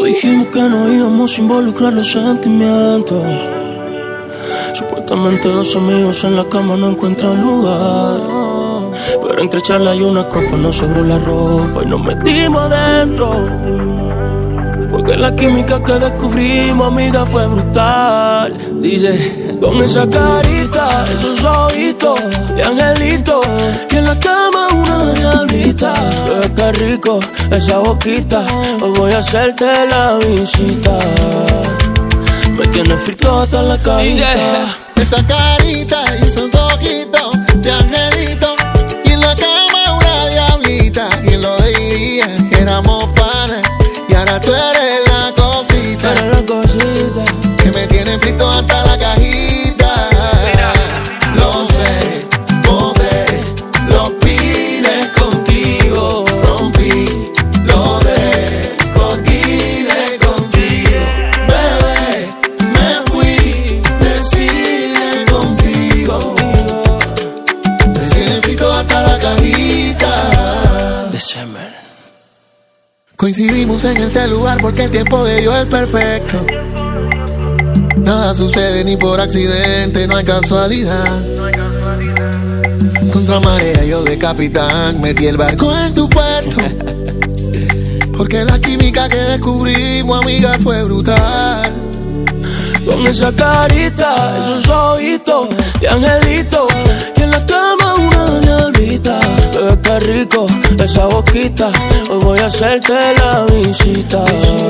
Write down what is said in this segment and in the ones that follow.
dijimos que no íbamos a involucrar los sentimientos. Supuestamente dos amigos en la cama no encuentran lugar, pero entre charla y una copa nos sobró la ropa y nos metimos adentro. Porque la química que descubrimos, amiga, fue brutal. Dice, con esa carita, esos ojitos de angelito, y en la cama una diablita. Qué rico esa boquita, hoy voy a hacerte la visita. Me tiene frito hasta la cajita. Esa carita y esos ojitos de angelito, y en la cama una diablita. ¿Quién lo diría que éramos panas? Y ahora tú eres la cosita, que me tiene frito hasta la cajita. Lo sé, boté los pines contigo, rompí los recordines contigo. Bebé, me fui de cine contigo. Me tiene frito hasta la cajita. December. Coincidimos en este lugar porque el tiempo de Dios es perfecto. Nada sucede ni por accidente, no hay casualidad. Contra marea yo de capitán metí el barco en tu puerto. Porque la química que descubrimos, amiga, fue brutal. Con esa carita, esos ojitos de angelito, y en la cama una diablita. Qué rico esa boquita, hoy voy a hacerte la visita.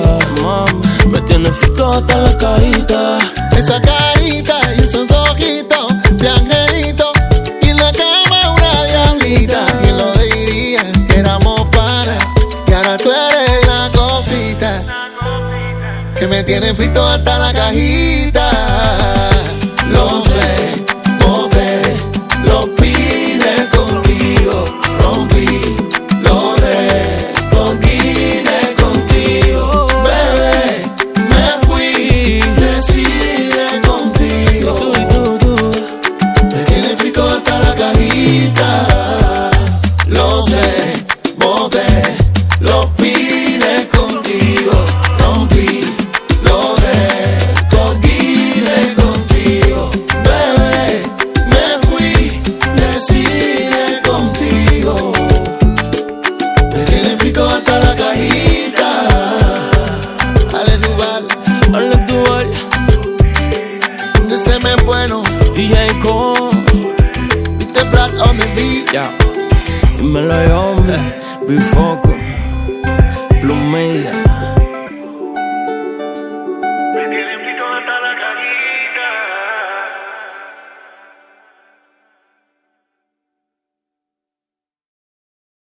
Me tiene frito hasta la cajita. Esa carita y esos ojitos de angelito, y en la cama una diablita. ¿Quién lo diría que éramos panas? Y ahora tú eres la cosita, que me tiene frito hasta la cajita. Lo sé,